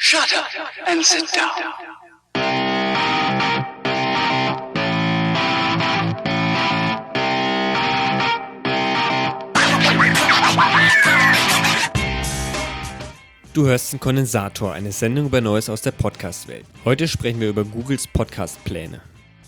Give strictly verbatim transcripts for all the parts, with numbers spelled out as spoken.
Shut up and sit down. Du hörst den Kondensator, eine Sendung über Neues aus der Podcast-Welt. Heute sprechen wir über Googles Podcast-Pläne.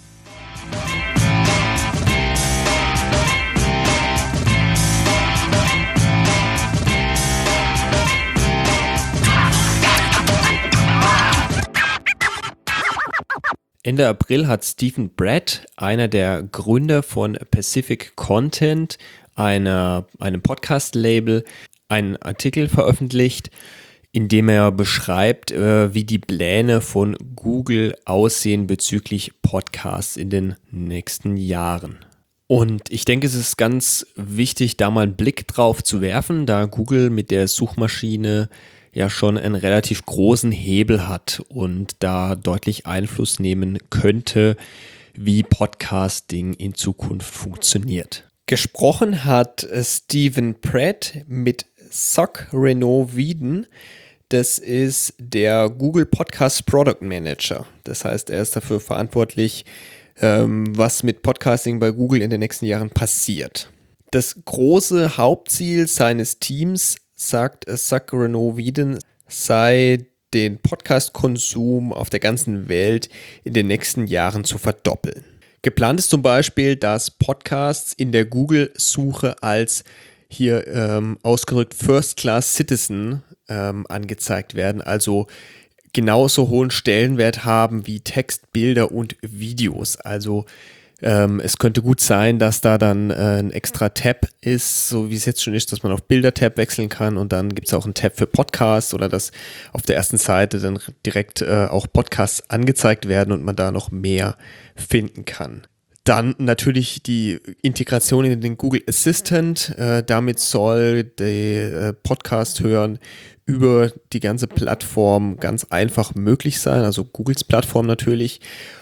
Ende April hat Stephen Brett, einer der Gründer von Pacific Content, einer, einem Podcast-Label, einen Artikel veröffentlicht, in dem er beschreibt, äh, wie die Pläne von Google aussehen bezüglich Podcasts in den nächsten Jahren. Und ich denke, es ist ganz wichtig, da mal einen Blick drauf zu werfen, da Google mit der Suchmaschine ja schon einen relativ großen Hebel hat und da deutlich Einfluss nehmen könnte, wie Podcasting in Zukunft funktioniert. Gesprochen hat Stephen Pratt mit Zach Renaud-Wieden. Das ist der Google Podcast Product Manager. Das heißt, er ist dafür verantwortlich, ähm, was mit Podcasting bei Google in den nächsten Jahren passiert. Das große Hauptziel seines Teams, sagt Zach Renaud-Wieden, sei, den Podcast-Konsum auf der ganzen Welt in den nächsten Jahren zu verdoppeln. Geplant ist zum Beispiel, dass Podcasts in der Google-Suche als hier ähm, ausgedrückt First-Class Citizen ähm, angezeigt werden, also genauso hohen Stellenwert haben wie Text, Bilder und Videos. Also ähm, es könnte gut sein, dass da dann äh, ein extra Tab ist, so wie es jetzt schon ist, dass man auf Bilder-Tab wechseln kann und dann gibt es auch einen Tab für Podcasts oder dass auf der ersten Seite dann direkt äh, auch Podcasts angezeigt werden und man da noch mehr finden kann. Dann natürlich die Integration in den Google Assistant. Äh, damit soll der äh, Podcast hören über die ganze Plattform ganz einfach möglich sein, also Googles Plattform natürlich.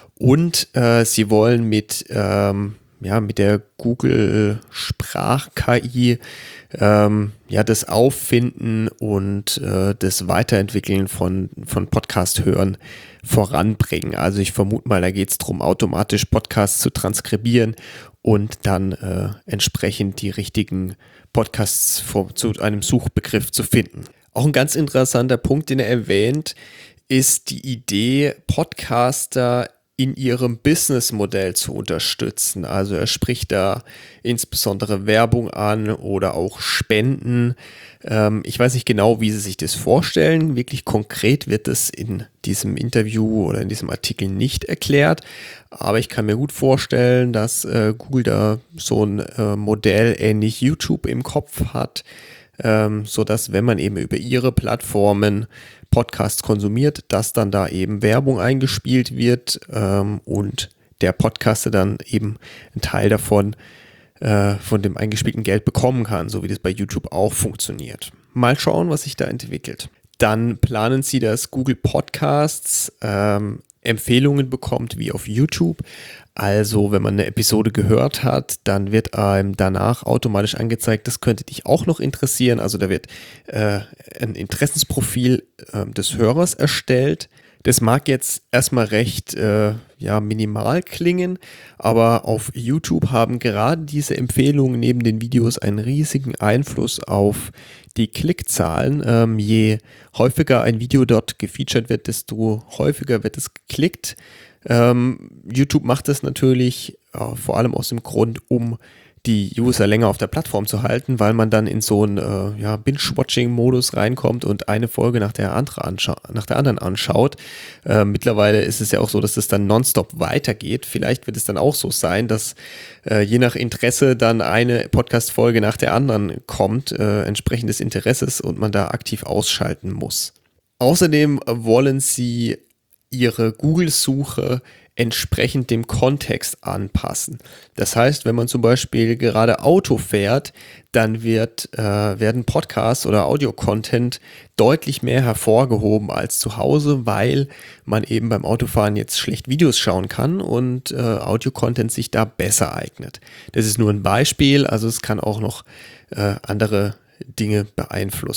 Und äh, sie wollen mit, ähm, ja, mit der Google Sprach-K I ähm, ja, das Auffinden und äh, das Weiterentwickeln von, von Podcast-Hören voranbringen. Also ich vermute mal, da geht es darum, automatisch Podcasts zu transkribieren und dann äh, entsprechend die richtigen Podcasts vor, zu einem Suchbegriff zu finden. Auch ein ganz interessanter Punkt, den er erwähnt, ist die Idee, Podcaster in ihrem Businessmodell zu unterstützen. Also er spricht da insbesondere Werbung an oder auch Spenden. Ähm, ich weiß nicht genau, wie sie sich das vorstellen. Wirklich konkret wird es in diesem Interview oder in diesem Artikel nicht erklärt. Aber ich kann mir gut vorstellen, dass äh, Google da so ein äh, Modell ähnlich YouTube im Kopf hat, ähm, sodass, wenn man eben über ihre Plattformen Podcasts konsumiert, dass dann da eben Werbung eingespielt wird ähm, und der Podcaster dann eben einen Teil davon äh, von dem eingespielten Geld bekommen kann, so wie das bei YouTube auch funktioniert. Mal schauen, was sich da entwickelt. Dann planen sie, dass Google Podcasts ähm, Empfehlungen bekommt wie auf YouTube. Also wenn man eine Episode gehört hat, dann wird einem danach automatisch angezeigt, das könnte dich auch noch interessieren. Also da wird äh, ein Interessensprofil äh, des Hörers erstellt. Das mag jetzt erstmal recht äh, ja, minimal klingen, aber auf YouTube haben gerade diese Empfehlungen neben den Videos einen riesigen Einfluss auf die Klickzahlen. Ähm, je häufiger ein Video dort gefeatured wird, desto häufiger wird es geklickt. Ähm, YouTube macht das natürlich äh, vor allem aus dem Grund, um die User länger auf der Plattform zu halten, weil man dann in so einen äh, ja, Binge-Watching-Modus reinkommt und eine Folge nach der, andere anscha- nach der anderen anschaut. Äh, mittlerweile ist es ja auch so, dass es dann nonstop weitergeht. Vielleicht wird es dann auch so sein, dass äh, je nach Interesse dann eine Podcast-Folge nach der anderen kommt, äh, entsprechend des Interesses und man da aktiv ausschalten muss. Außerdem wollen sie ihre Google-Suche entsprechend dem Kontext anpassen. Das heißt, wenn man zum Beispiel gerade Auto fährt, dann wird, äh, werden Podcasts oder Audio-Content deutlich mehr hervorgehoben als zu Hause, weil man eben beim Autofahren jetzt schlecht Videos schauen kann und äh, Audio-Content sich da besser eignet. Das ist nur ein Beispiel, also es kann auch noch äh, andere Dinge beeinflussen.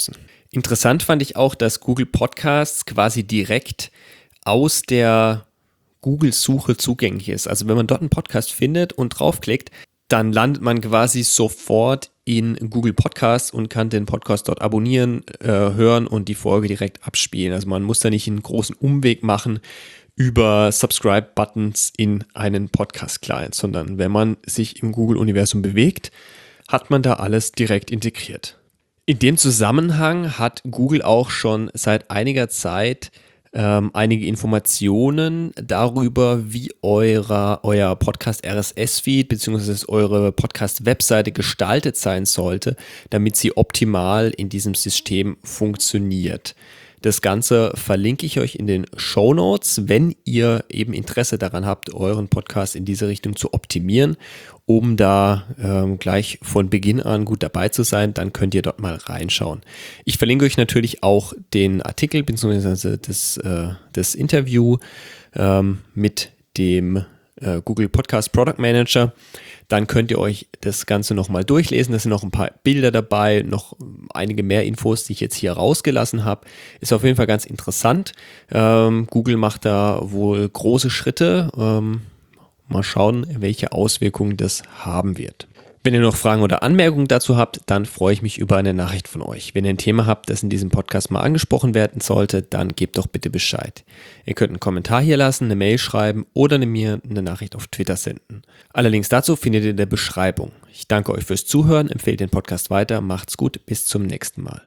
Interessant fand ich auch, dass Google Podcasts quasi direkt aus der Google-Suche zugänglich ist. Also wenn man dort einen Podcast findet und draufklickt, dann landet man quasi sofort in Google Podcasts und kann den Podcast dort abonnieren, äh, hören und die Folge direkt abspielen. Also man muss da nicht einen großen Umweg machen über Subscribe-Buttons in einen Podcast-Client, sondern wenn man sich im Google-Universum bewegt, hat man da alles direkt integriert. In dem Zusammenhang hat Google auch schon seit einiger Zeit ähm, einige Informationen darüber, wie euer, euer Podcast-R S S-Feed bzw. eure Podcast-Webseite gestaltet sein sollte, damit sie optimal in diesem System funktioniert. Das Ganze verlinke ich euch in den Shownotes, wenn ihr eben Interesse daran habt, euren Podcast in diese Richtung zu optimieren, um da ähm, gleich von Beginn an gut dabei zu sein, dann könnt ihr dort mal reinschauen. Ich verlinke euch natürlich auch den Artikel bzw. das, äh, das Interview ähm, mit dem äh, Google Podcast Product Manager. Dann könnt ihr euch das Ganze nochmal durchlesen. Da sind noch ein paar Bilder dabei, noch einige mehr Infos, die ich jetzt hier rausgelassen habe. Ist auf jeden Fall ganz interessant. Ähm, Google macht da wohl große Schritte. Ähm, mal schauen, welche Auswirkungen das haben wird. Wenn ihr noch Fragen oder Anmerkungen dazu habt, dann freue ich mich über eine Nachricht von euch. Wenn ihr ein Thema habt, das in diesem Podcast mal angesprochen werden sollte, dann gebt doch bitte Bescheid. Ihr könnt einen Kommentar hier lassen, eine Mail schreiben oder mir eine Nachricht auf Twitter senden. Alle Links dazu findet ihr in der Beschreibung. Ich danke euch fürs Zuhören, empfehlt den Podcast weiter, macht's gut, bis zum nächsten Mal.